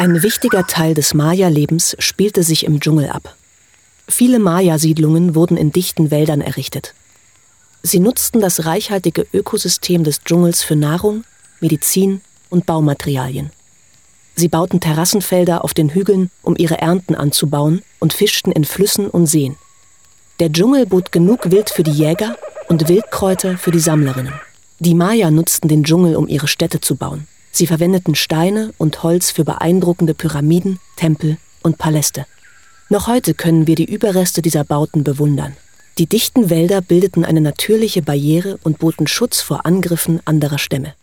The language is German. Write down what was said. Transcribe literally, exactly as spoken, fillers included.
Ein wichtiger Teil des Maya-Lebens spielte sich im Dschungel ab. Viele Maya-Siedlungen wurden in dichten Wäldern errichtet. Sie nutzten das reichhaltige Ökosystem des Dschungels für Nahrung, Medizin und Baumaterialien. Sie bauten Terrassenfelder auf den Hügeln, um ihre Ernten anzubauen, und fischten in Flüssen und Seen. Der Dschungel bot genug Wild für die Jäger und Wildkräuter für die Sammlerinnen. Die Maya nutzten den Dschungel, um ihre Städte zu bauen. Sie verwendeten Steine und Holz für beeindruckende Pyramiden, Tempel und Paläste. Noch heute können wir die Überreste dieser Bauten bewundern. Die dichten Wälder bildeten eine natürliche Barriere und boten Schutz vor Angriffen anderer Stämme.